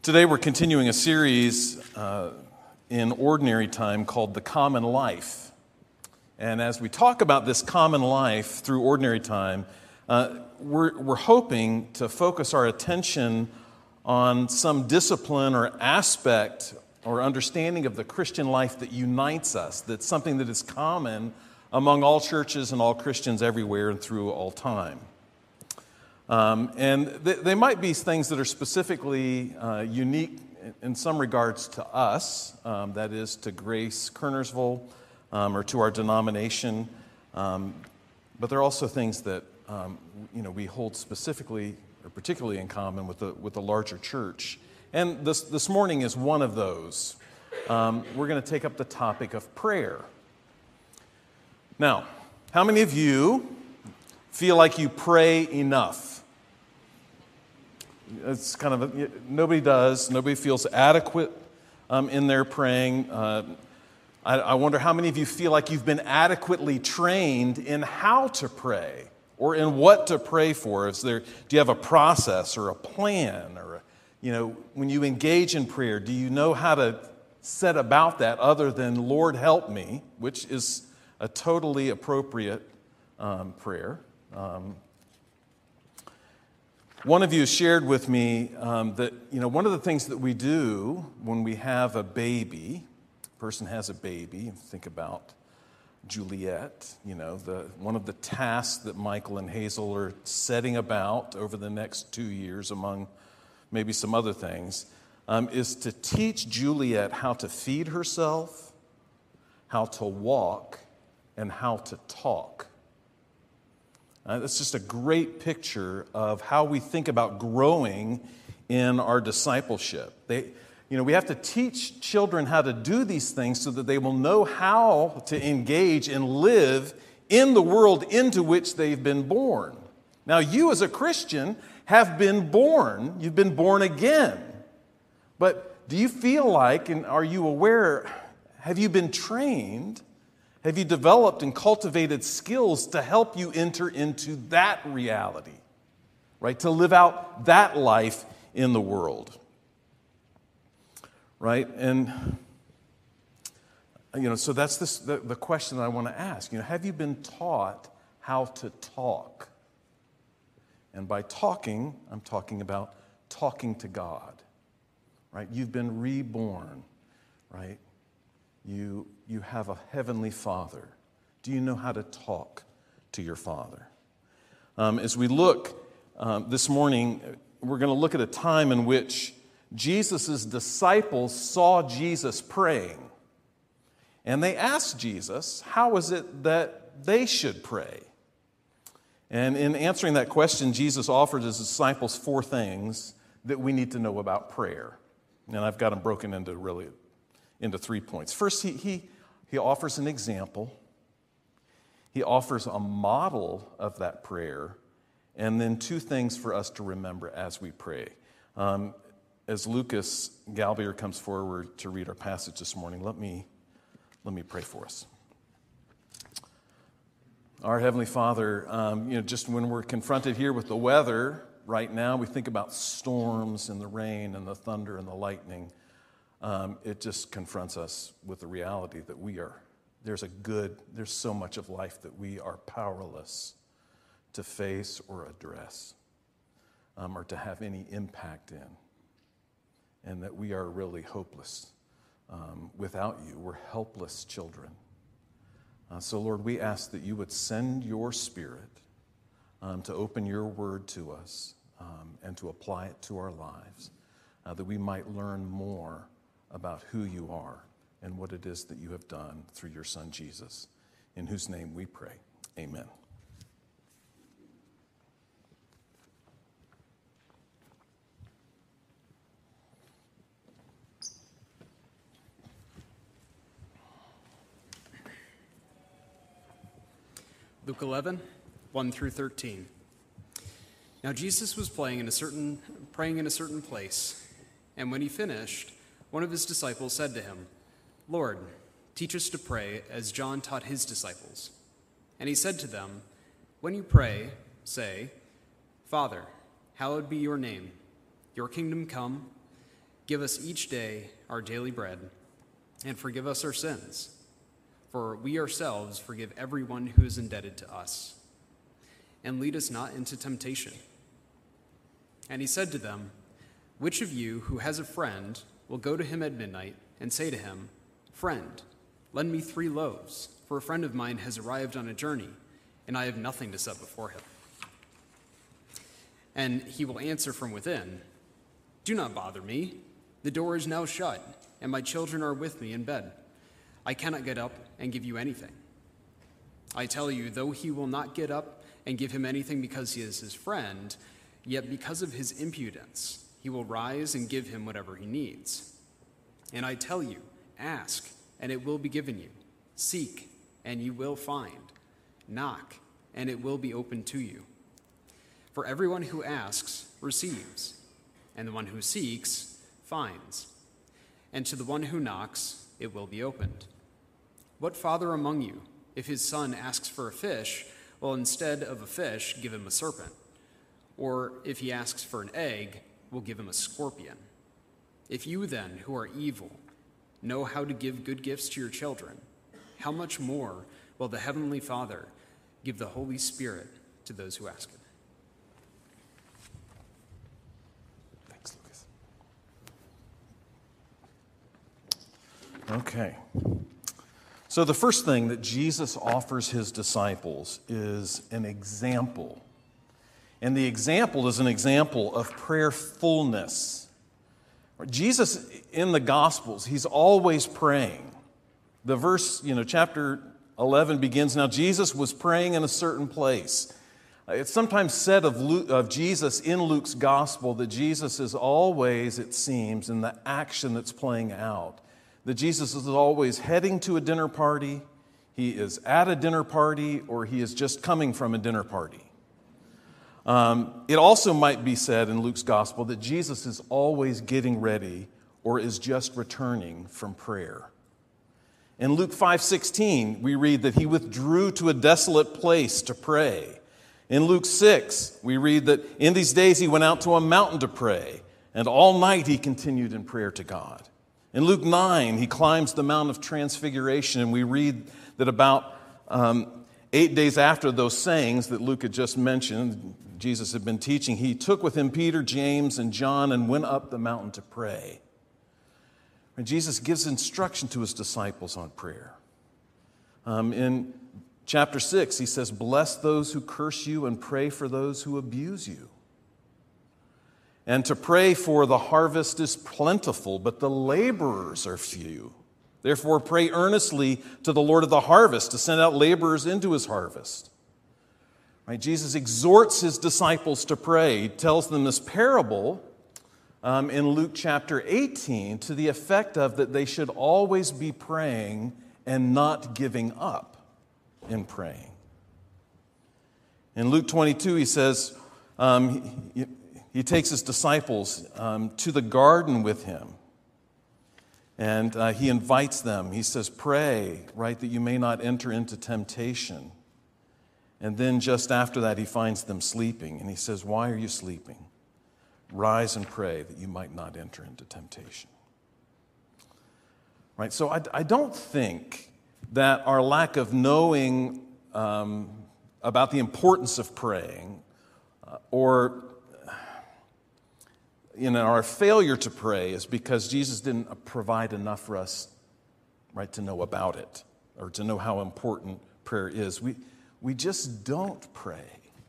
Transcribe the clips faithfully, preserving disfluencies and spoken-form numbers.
Today we're continuing a series uh, in Ordinary Time called The Common Life. And as we talk about this common life through Ordinary Time, uh, we're, we're hoping to focus our attention on some discipline or aspect or understanding of the Christian life that unites us, that's something that is common among all churches and all Christians everywhere and through all time. Um, and th- they might be things that are specifically uh, unique in some regards to us, um, that is to Grace Kernersville um, or to our denomination. Um, but there are also things that um, you know we hold specifically or particularly in common with the with the larger church. And this this morning is one of those. Um, we're going to take up the topic of prayer. Now, how many of you feel like you pray enough? It's kind of a, nobody does. Nobody feels adequate um, in their praying. Uh, I, I wonder how many of you feel like you've been adequately trained in how to pray or in what to pray for. Is there? Do you have a process or a plan? Or a, you know, when you engage in prayer, do you know how to set about that other than "Lord, help me," which is a totally appropriate um, prayer. Um, One of you shared with me um, that, you know, one of the things that we do when we have a baby, a person has a baby, think about Juliet, you know, the one of the tasks that Michael and Hazel are setting about over the next two years, among maybe some other things, um, is to teach Juliet how to feed herself, how to walk, and how to talk. Uh, that's just a great picture of how we think about growing in our discipleship. They, you know, we have to teach children how to do these things so that they will know how to engage and live in the world into which they've been born. Now, you as a Christian have been born. You've been born again. But do you feel like, and are you aware, have you been trained? Have you developed and cultivated skills to help you enter into that reality, right? To live out that life in the world, right? And, you know, so that's this, the, the question that I want to ask. You know, have you been taught how to talk? And by talking, I'm talking about talking to God, right? You've been reborn, right? You, you have a heavenly Father. Do you know how to talk to your Father? Um, as we look um, this morning, we're going to look at a time in which Jesus' disciples saw Jesus praying. And they asked Jesus, how is it that they should pray? And in answering that question, Jesus offered his disciples four things that we need to know about prayer. And I've got them broken into really into three points. First, he, he, he offers an example. He offers a model of that prayer. And then two things for us to remember as we pray. Um, as Lucas Galbier comes forward to read our passage this morning, let me, let me pray for us. Our Heavenly Father, um, you know, just when we're confronted here with the weather right now, we think about storms and the rain and the thunder and the lightning. Um, it just confronts us with the reality that we are, there's a good, there's so much of life that we are powerless to face or address um, or to have any impact in, and that we are really hopeless um, without you. We're helpless children. Uh, so, Lord, we ask that you would send your Spirit um, to open your word to us um, and to apply it to our lives, uh, that we might learn more about who you are and what it is that you have done through your Son, Jesus, in whose name we pray. Amen. Luke eleven, one through thirteen. Now Jesus was playing in a certain, praying in a certain place, and when he finished, one of his disciples said to him, "Lord, teach us to pray as John taught his disciples." And he said to them, "When you pray, say, 'Father, hallowed be your name. Your kingdom come. Give us each day our daily bread, and forgive us our sins, for we ourselves forgive everyone who is indebted to us. And lead us not into temptation." And he said to them, "Which of you who has a friend will go to him at midnight and say to him, 'Friend, lend me three loaves, for a friend of mine has arrived on a journey, and I have nothing to set before him?' And he will answer from within, 'Do not bother me. The door is now shut, and my children are with me in bed. I cannot get up and give you anything.' I tell you, though he will not get up and give him anything because he is his friend, yet because of his impudence, he will rise and give him whatever he needs. And I tell you, ask, and it will be given you. Seek, and you will find. Knock, and it will be opened to you. For everyone who asks receives, and the one who seeks finds, and to the one who knocks it will be opened. What father among you, if his son asks for a fish, will instead of a fish give him a serpent? Or if he asks for an egg, will give him a scorpion? If you then, who are evil, know how to give good gifts to your children, how much more will the Heavenly Father give the Holy Spirit to those who ask it?" Thanks, Lucas. Okay. So the first thing that Jesus offers his disciples is an example. And the example is an example of prayerfulness. Jesus in the Gospels, he's always praying. The verse, you know, chapter eleven begins, "Now Jesus was praying in a certain place." It's sometimes said of, Luke, of Jesus in Luke's Gospel that Jesus is always, it seems, in the action that's playing out. That Jesus is always heading to a dinner party, he is at a dinner party, or he is just coming from a dinner party. Um, it also might be said in Luke's Gospel that Jesus is always getting ready or is just returning from prayer. In Luke five sixteen, we read that he withdrew to a desolate place to pray. In Luke six, we read that in these days he went out to a mountain to pray, and all night he continued in prayer to God. In Luke nine, he climbs the Mount of Transfiguration, and we read that about um, eight days after those sayings that Luke had just mentioned, Jesus had been teaching, he took with him Peter, James, and John and went up the mountain to pray. And Jesus gives instruction to his disciples on prayer. Um, in chapter six, he says, "Bless those who curse you and pray for those who abuse you." And to pray for the harvest is plentiful, but the laborers are few. Therefore, pray earnestly to the Lord of the harvest to send out laborers into his harvest. Right? Jesus exhorts his disciples to pray. He tells them this parable um, in Luke chapter eighteen to the effect of that they should always be praying and not giving up in praying. In Luke twenty-two, he says, um, he, He takes his disciples um, to the garden with him, and uh, he invites them. He says, "Pray, right, that you may not enter into temptation." And then just after that, he finds them sleeping, and he says, "Why are you sleeping? Rise and pray that you might not enter into temptation." Right, so I, I don't think that our lack of knowing um, about the importance of praying uh, or You know, our failure to pray is because Jesus didn't provide enough for us, right, to know about it or to know how important prayer is. We, we just don't pray.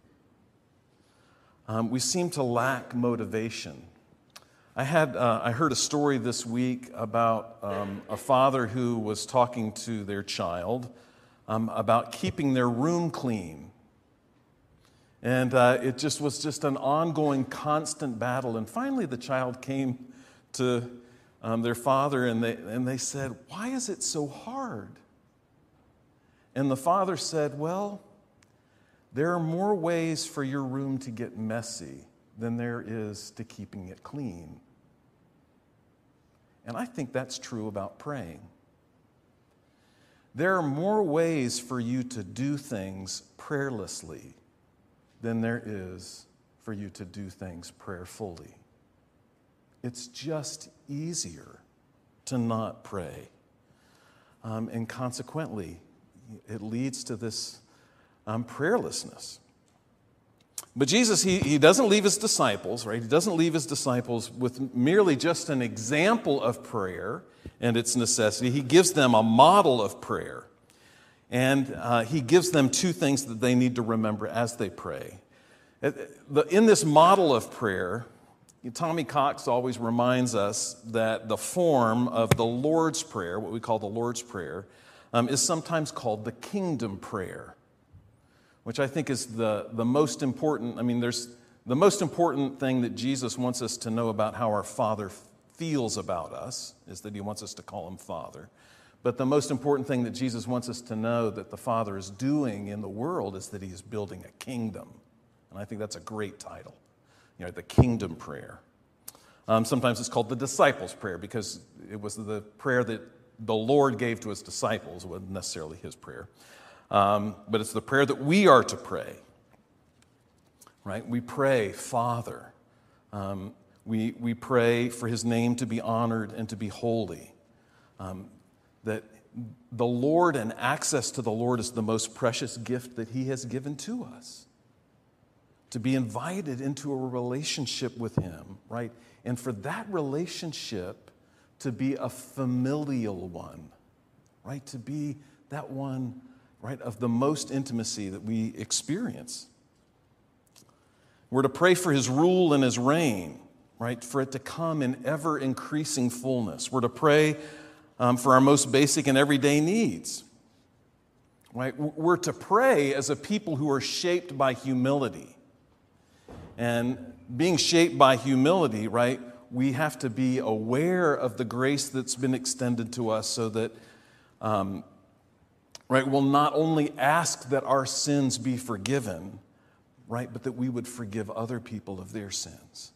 Um, we seem to lack motivation. I had uh, I heard a story this week about um, a father who was talking to their child um, about keeping their room clean. And uh, it just was just an ongoing, constant battle. And finally, the child came to um, their father, and they, and they said, "Why is it so hard?" And the father said, "Well, there are more ways for your room to get messy than there is to keeping it clean." And I think that's true about praying. There are more ways for you to do things prayerlessly than there is for you to do things prayerfully. it's just easier to not pray. Um, and consequently, it leads to this um, prayerlessness. But Jesus, he, he doesn't leave his disciples, right? He doesn't leave his disciples with merely just an example of prayer and its necessity. He gives them a model of prayer. And uh, he gives them two things that they need to remember as they pray. In this model of prayer, Tommy Cox always reminds us that the form of the Lord's Prayer, what we call the Lord's Prayer, um, is sometimes called the kingdom prayer, which I think is the, the most important. I mean, there's the most important thing that Jesus wants us to know about how our Father feels about us is that he wants us to call him Father. But the most important thing that Jesus wants us to know that the Father is doing in the world is that he is building a kingdom. And I think that's a great title, you know, the kingdom prayer. Um, sometimes it's called the disciples' prayer because it was the prayer that the Lord gave to his disciples. It wasn't necessarily his prayer. Um, but it's the prayer that we are to pray, right? We pray, Father. Um, we, we pray for his name to be honored and to be holy. Um, that the Lord and access to the Lord is the most precious gift that he has given to us. To be invited into a relationship with him, right? And for that relationship to be a familial one, right? To be that one, right, of the most intimacy that we experience. We're to pray for his rule and his reign, right? For it to come in ever-increasing fullness. We're to pray um, for our most basic and everyday needs, right? We're to pray as a people who are shaped by humility. And being shaped by humility, right, we have to be aware of the grace that's been extended to us so that, um, right, we'll not only ask that our sins be forgiven, right, but that we would forgive other people of their sins.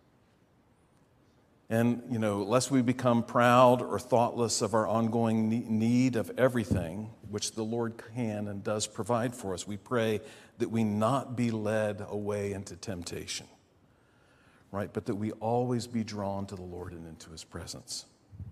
And, you know, lest we become proud or thoughtless of our ongoing need of everything, which the Lord can and does provide for us, we pray that we not be led away into temptation, right? But that we always be drawn to the Lord and into his presence.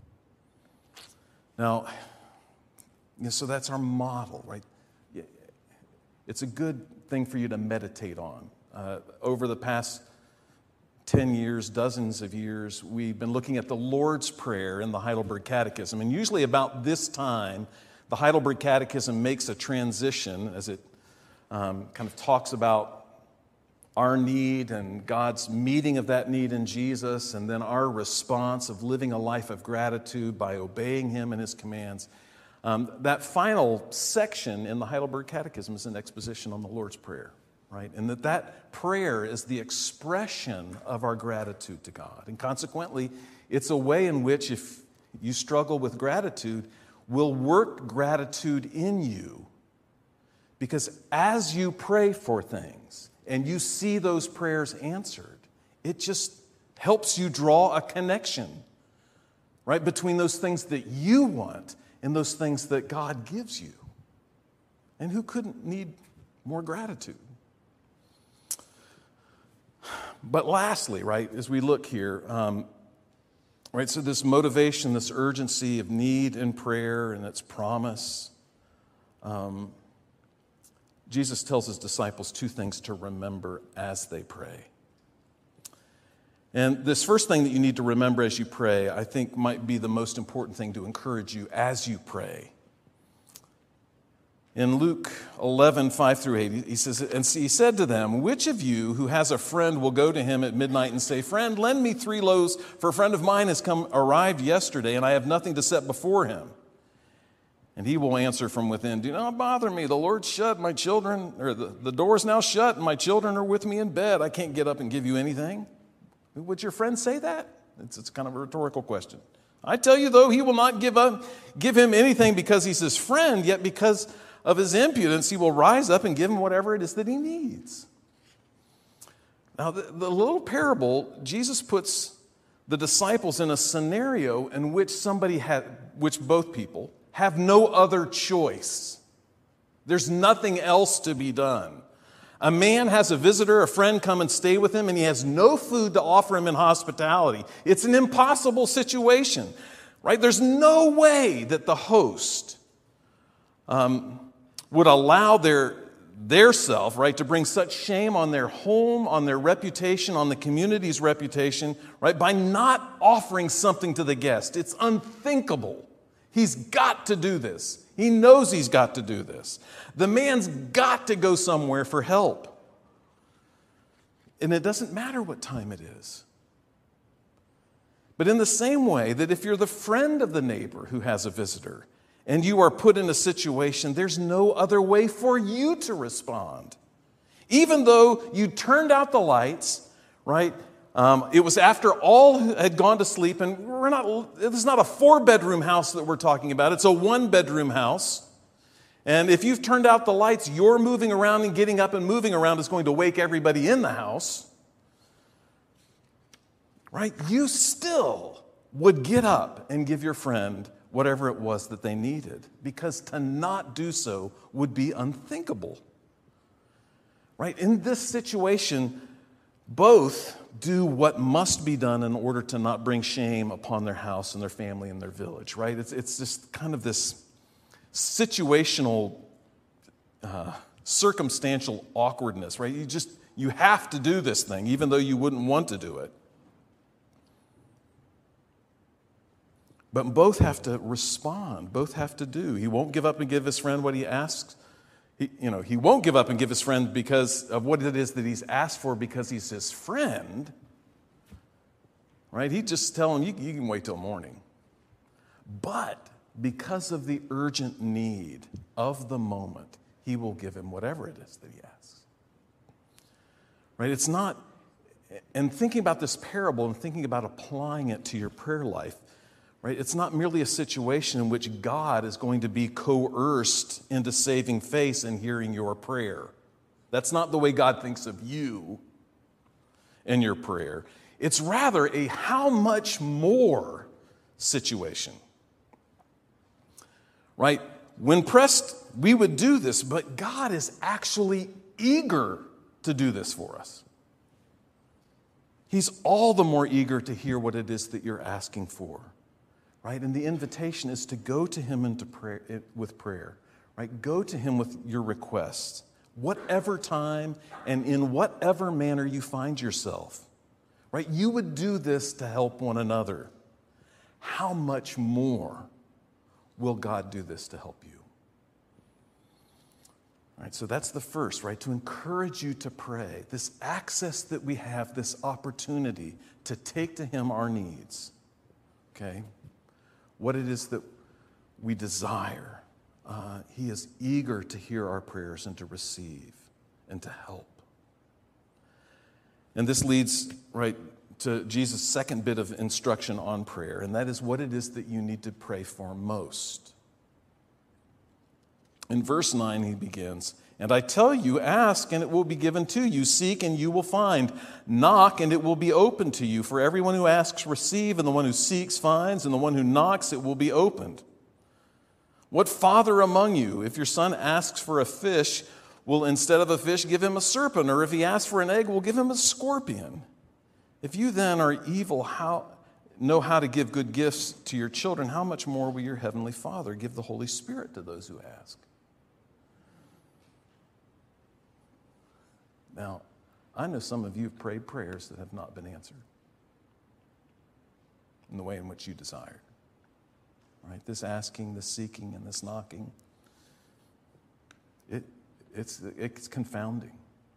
Now, you know, so that's our model, right? It's a good thing for you to meditate on. Uh, over the past ten years, dozens of years, we've been looking at the Lord's Prayer in the Heidelberg Catechism. And usually about this time, the Heidelberg Catechism makes a transition as it um, kind of talks about our need and God's meeting of that need in Jesus, and then our response of living a life of gratitude by obeying him and his commands. Um, that final section in the Heidelberg Catechism is an exposition on the Lord's Prayer. Right? And that that prayer is the expression of our gratitude to God. And consequently, it's a way in which, if you struggle with gratitude, will work gratitude in you. Because as you pray for things and you see those prayers answered, it just helps you draw a connection, right, between those things that you want and those things that God gives you. And who couldn't need more gratitude? But lastly, right, as we look here, um, right, so this motivation, this urgency of need and prayer and its promise, um, Jesus tells his disciples two things to remember as they pray. And this first thing that you need to remember as you pray, I think might be the most important thing to encourage you as you pray. In Luke eleven, five through eight, he says, and he said to them, which of you who has a friend will go to him at midnight and say, friend, lend me three loaves, for a friend of mine has come arrived yesterday, and I have nothing to set before him. And he will answer from within, do not bother me. The Lord's shut, my children, or the, the door's now shut, and my children are with me in bed. I can't get up and give you anything. Would your friend say that? It's, it's kind of a rhetorical question. I tell you, though, he will not give up, give him anything because he's his friend, yet because of his impudence, he will rise up and give him whatever it is that he needs. Now, the, the little parable, Jesus puts the disciples in a scenario in which somebody had, which both people have no other choice. There's nothing else to be done. A man has a visitor, a friend come and stay with him, and he has no food to offer him in hospitality. It's an impossible situation, right? There's no way that the host um, would allow their, their self, right, to bring such shame on their home, on their reputation, on the community's reputation, right, by not offering something to the guest. It's unthinkable. He's got to do this. He knows he's got to do this. The man's got to go somewhere for help. And it doesn't matter what time it is. But in the same way that if you're the friend of the neighbor who has a visitor and you are put in a situation, there's no other way for you to respond. Even though you turned out the lights, right? Um, it was after all had gone to sleep, and we're not, this is not a four-bedroom house that we're talking about. It's a one-bedroom house. And if you've turned out the lights, your moving around and getting up and moving around is going to wake everybody in the house. Right? You still would get up and give your friend whatever it was that they needed, because to not do so would be unthinkable. Right? In this situation, both do what must be done in order to not bring shame upon their house and their family and their village, right? It's, it's just kind of this situational, uh, circumstantial awkwardness, right? You just, you have to do this thing, even though you wouldn't want to do it. But both have to respond. Both have to do. He won't give up and give his friend what he asks. He, you know, he won't give up and give his friend because of what it is that he's asked for, because he's his friend. Right? He'd just tell him, you, you can wait till morning. But because of the urgent need of the moment, he will give him whatever it is that he asks. Right? It's not, and thinking about this parable and thinking about applying it to your prayer life, right? It's not merely a situation in which God is going to be coerced into saving face and hearing your prayer. That's not the way God thinks of you and your prayer. It's rather a how much more situation. Right? When pressed, we would do this, but God is actually eager to do this for us. He's all the more eager to hear what it is that you're asking for. Right? And the invitation is to go to him into prayer, with prayer. Right? Go to him with your requests, whatever time and in whatever manner you find yourself. Right? You would do this to help one another. How much more will God do this to help you? All right, so that's the first, right? To encourage you to pray. This access that we have, this opportunity to take to him our needs. Okay? What it is that we desire. Uh, he is eager to hear our prayers and to receive and to help. And this leads, right, to Jesus' second bit of instruction on prayer, and that is what it is that you need to pray for most. In verse nine, he begins, "And I tell you, ask, and it will be given to you. Seek, and you will find. Knock, and it will be opened to you. For everyone who asks, receive, and the one who seeks, finds, and the one who knocks, it will be opened. What father among you, if your son asks for a fish, will instead of a fish give him a serpent? Or if he asks for an egg, will give him a scorpion? If you then are evil, how know how to give good gifts to your children, how much more will your heavenly Father give the Holy Spirit to those who ask?" Now, I know some of you have prayed prayers that have not been answered in the way in which you desired. Right? This asking, this seeking, and this knocking, it, it's, it's confounding.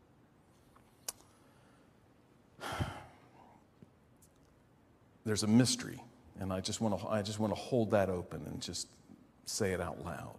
There's a mystery, and I just want to I just want to hold that open and just say it out loud.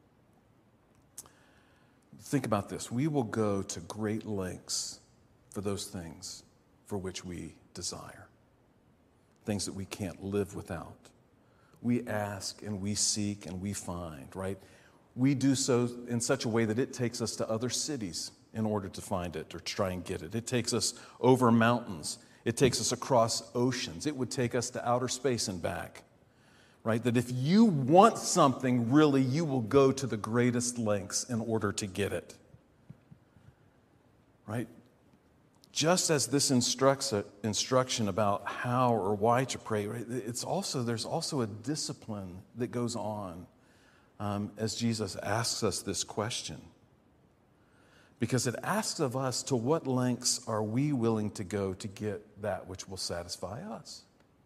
Think about this. We will go to great lengths for those things for which we desire, things that we can't live without. We ask and we seek and we find, right? We do so in such a way that it takes us to other cities in order to find it or try and get it. It takes us over mountains. It takes us across oceans. It would take us to outer space and back, right? That if you want something, really, you will go to the greatest lengths in order to get it. right? Just as this instructs a, instruction about how or why to pray, right, it's also, there's also a discipline that goes on um, as Jesus asks us this question. Because it asks of us, to what lengths are we willing to go to get that which will satisfy us?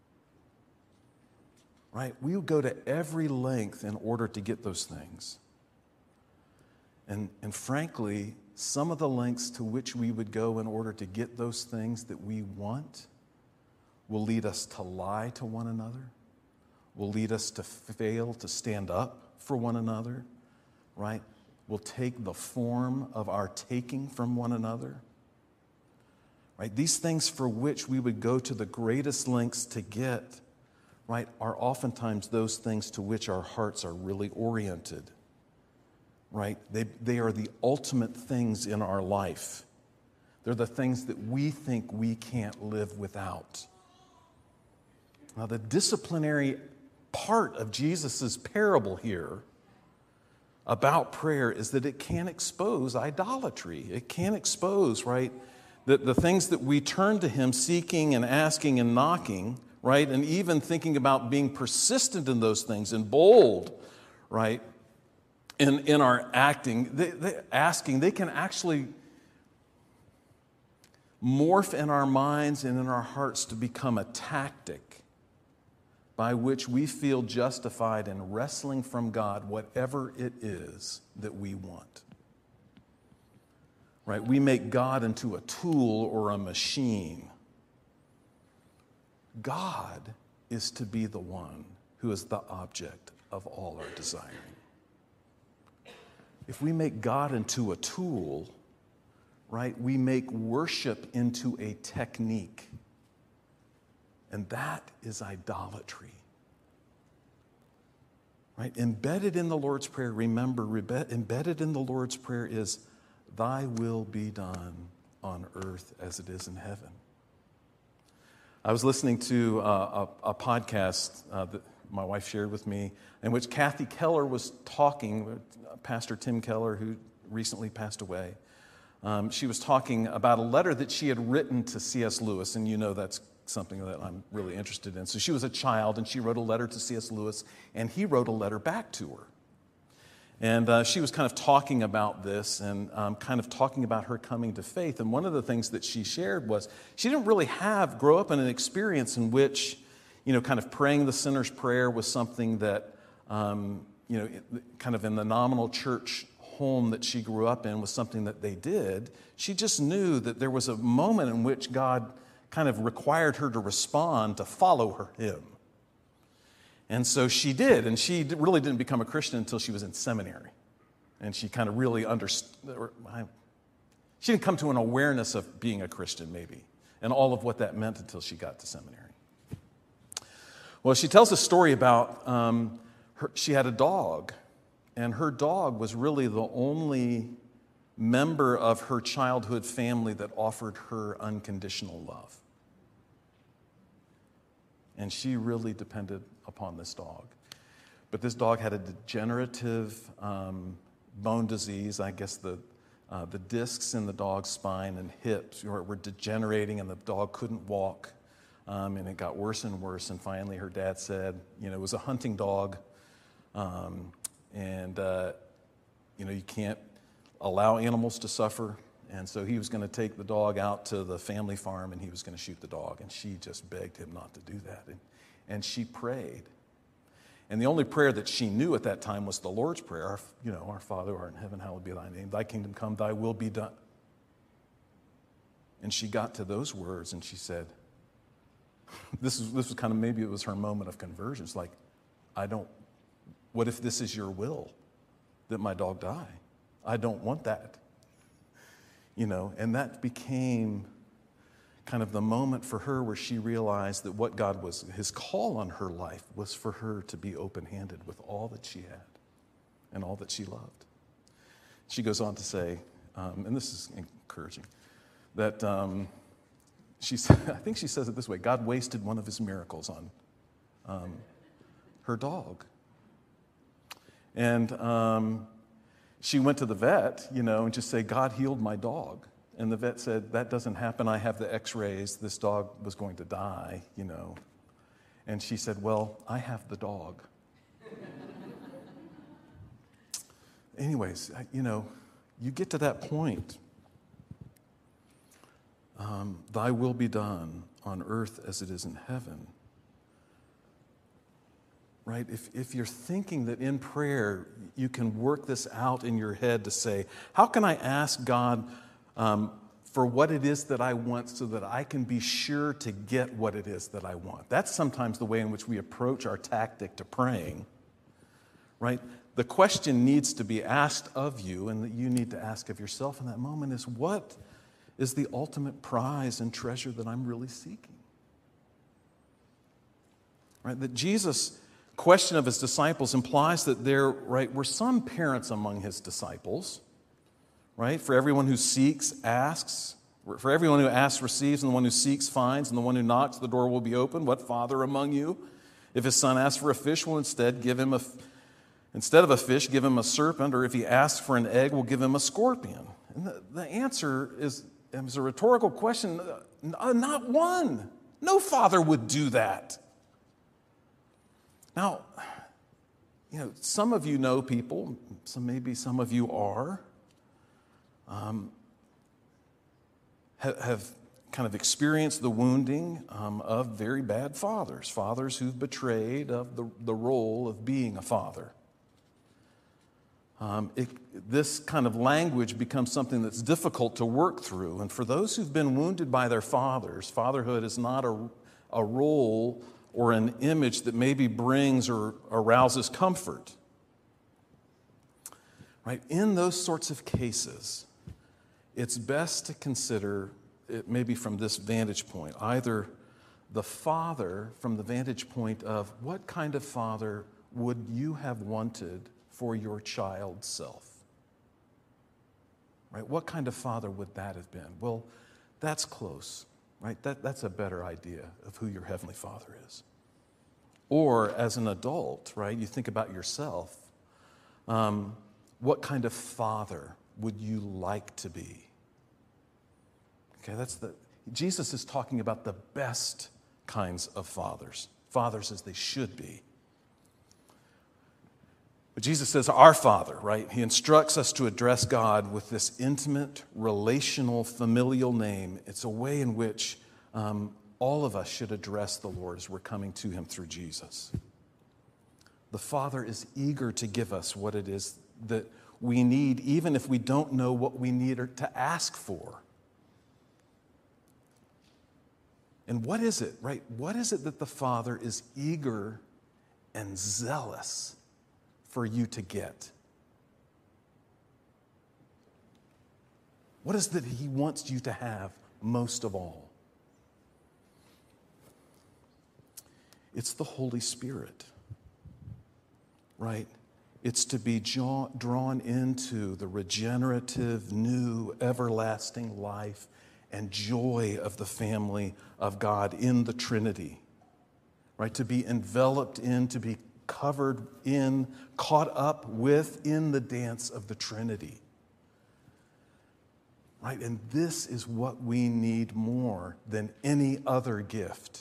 Right? We will go to every length in order to get those things. And, and frankly, some of the lengths to which we would go in order to get those things that we want will lead us to lie to one another, will lead us to fail to stand up for one another, right? Will take the form of our taking from one another. Right? These things for which we would go to the greatest lengths to get, right, are oftentimes those things to which our hearts are really oriented. Right? They, they are the ultimate things in our life. They're the things that we think we can't live without. Now, the disciplinary part of Jesus' parable here about prayer is that it can expose idolatry. It can expose, right, the, the things that we turn to Him seeking and asking and knocking, right, and even thinking about being persistent in those things and bold, right, in, in our acting, they, they, asking, they can actually morph in our minds and in our hearts to become a tactic by which we feel justified in wrestling from God whatever it is that we want. Right? We make God into a tool or a machine. God is to be the one who is the object of all our desiring. If we make God into a tool, right, we make worship into a technique. And that is idolatry. Right? Embedded in the Lord's Prayer, remember, embedded in the Lord's Prayer is, thy will be done on earth as it is in heaven. I was listening to uh, a, a podcast uh, that my wife shared with me, in which Kathy Keller was talking, Pastor Tim Keller, who recently passed away. Um, she was talking about a letter that she had written to C S Lewis, and you know that's something that I'm really interested in. So she was a child, and she wrote a letter to C S Lewis, and he wrote a letter back to her. And uh, she was kind of talking about this and um, kind of talking about her coming to faith. And one of the things that she shared was she didn't really have, grow up in an experience in which, you know, kind of praying the sinner's prayer was something that, um, you know, kind of in the nominal church home that she grew up in was something that they did. She just knew that there was a moment in which God kind of required her to respond to follow her, him. And so she did, and she really didn't become a Christian until she was in seminary. And she kind of really understood, she didn't come to an awareness of being a Christian, maybe, and all of what that meant until she got to seminary. Well, she tells a story about um, her, she had a dog, and her dog was really the only member of her childhood family that offered her unconditional love. And she really depended upon this dog. But this dog had a degenerative um, bone disease. I guess the, uh, the discs in the dog's spine and hips were, were degenerating, and the dog couldn't walk. Um, and it got worse and worse. And finally, her dad said, you know, it was a hunting dog. Um, and, uh, you know, you can't allow animals to suffer. And so he was going to take the dog out to the family farm, and he was going to shoot the dog. And she just begged him not to do that. And, and she prayed. And the only prayer that she knew at that time was the Lord's Prayer. Our, you know, our Father who art in heaven, hallowed be thy name. Thy kingdom come, thy will be done. And she got to those words, and she said, this is this was kind of, maybe it was her moment of conversion. It's like, I don't, what if this is your will, that my dog die? I don't want that. You know, and that became kind of the moment for her where she realized that what God was, his call on her life was for her to be open-handed with all that she had and all that she loved. She goes on to say, um, and this is encouraging, that um, she said, I think she says it this way, God wasted one of his miracles on um, her dog. And um, she went to the vet, you know, and just say, God healed my dog. And the vet said, that doesn't happen. I have the x-rays. This dog was going to die, you know. And she said, well, I have the dog. Anyways, you know, you get to that point. Um, Thy will be done on earth as it is in heaven. Right? If, if you're thinking that in prayer you can work this out in your head to say, how can I ask God um, for what it is that I want so that I can be sure to get what it is that I want? That's sometimes the way in which we approach our tactic to praying. Right? The question needs to be asked of you, and that you need to ask of yourself in that moment is, what is the ultimate prize and treasure that I'm really seeking? Right? That Jesus' question of his disciples implies that there, right, were some parents among his disciples, right? For everyone who seeks, asks. For everyone who asks, receives, and the one who seeks, finds, and the one who knocks, the door will be opened. What father among you, if his son asks for a fish, will instead give him a Instead of a fish, give him a serpent, or if he asks for an egg, we'll give him a scorpion? And the, the answer is, is a rhetorical question. Uh, not one. No father would do that. Now, you know, some of you know people, some maybe some of you are, um, have, have kind of experienced the wounding um, of very bad fathers, fathers who've betrayed of the, the role of being a father. Um, it, this kind of language becomes something that's difficult to work through. And for those who've been wounded by their fathers, fatherhood is not a, a role or an image that maybe brings or arouses comfort. Right? In those sorts of cases, it's best to consider it maybe from this vantage point, either the father from the vantage point of what kind of father would you have wanted for your child self? Right? What kind of father would that have been? Well, that's close, right? That, that's a better idea of who your Heavenly Father is. Or as an adult, right, you think about yourself. Um, what kind of father would you like to be? Okay, that's the, Jesus is talking about the best kinds of fathers, fathers as they should be. But Jesus says, our Father, right? He instructs us to address God with this intimate, relational, familial name. It's a way in which um, all of us should address the Lord as we're coming to him through Jesus. The Father is eager to give us what it is that we need, even if we don't know what we need or to ask for. And what is it, right? What is it that the Father is eager and zealous for you to get? What is it that he wants you to have most of all? It's the Holy Spirit, right? It's to be jaw- drawn into the regenerative, new, everlasting life and joy of the family of God in the Trinity, right? To be enveloped in, to be covered in, caught up with in the dance of the Trinity. Right? And this is what we need more than any other gift.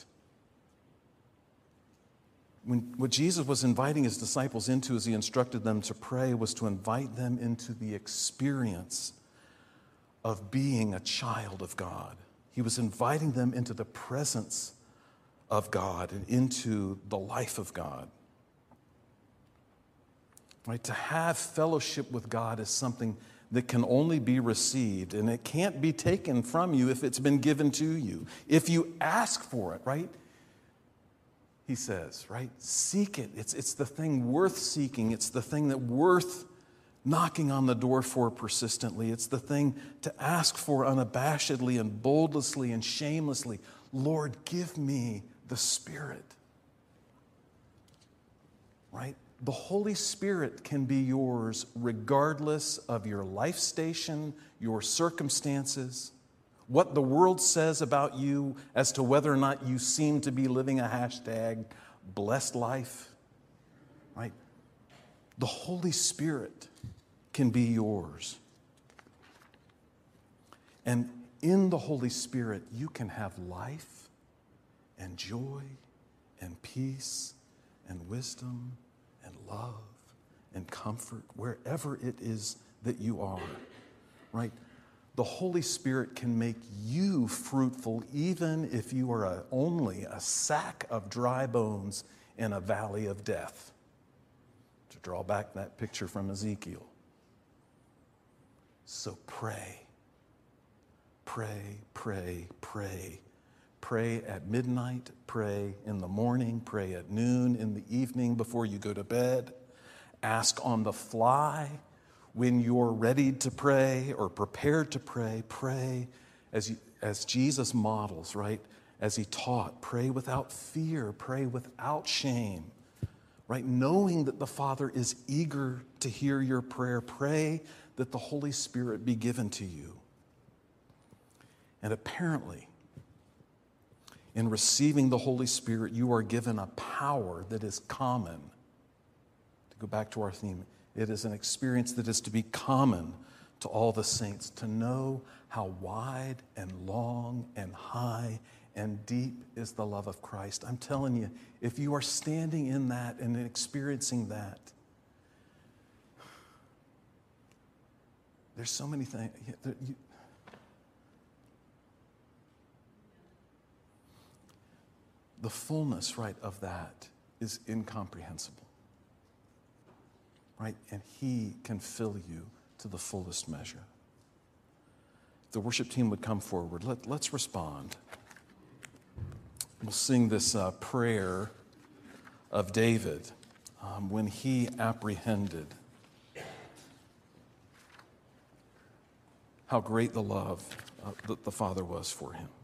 When, what Jesus was inviting his disciples into as he instructed them to pray was to invite them into the experience of being a child of God. He was inviting them into the presence of God and into the life of God. Right? To have fellowship with God is something that can only be received, and it can't be taken from you if it's been given to you. If you ask for it, right? He says, right? Seek it. It's, it's the thing worth seeking. It's the thing that worth knocking on the door for persistently. It's the thing to ask for unabashedly and boldlessly and shamelessly. Lord, give me the Spirit. Right? The Holy Spirit can be yours regardless of your life station, your circumstances, what the world says about you as to whether or not you seem to be living a hashtag blessed life. Right? The Holy Spirit can be yours. And in the Holy Spirit, you can have life and joy and peace and wisdom and love and comfort wherever it is that you are, right? The Holy Spirit can make you fruitful even if you are a, only a sack of dry bones in a valley of death. To draw back that picture from Ezekiel. So pray, pray, pray, pray. Pray at midnight, pray in the morning, pray at noon, in the evening before you go to bed. Ask on the fly when you're ready to pray or prepared to pray. Pray as, you, as Jesus models, right? As he taught, pray without fear, pray without shame, right? Knowing that the Father is eager to hear your prayer, pray that the Holy Spirit be given to you. And apparently, in receiving the Holy Spirit, you are given a power that is common. To go back to our theme, it is an experience that is to be common to all the saints, to know how wide and long and high and deep is the love of Christ. I'm telling you, if you are standing in that and experiencing that, there's so many things. You, the fullness, right, of that is incomprehensible, right? And he can fill you to the fullest measure. If the worship team would come forward, let, let's respond. We'll sing this uh, prayer of David um, when he apprehended how great the love uh, that the Father was for him.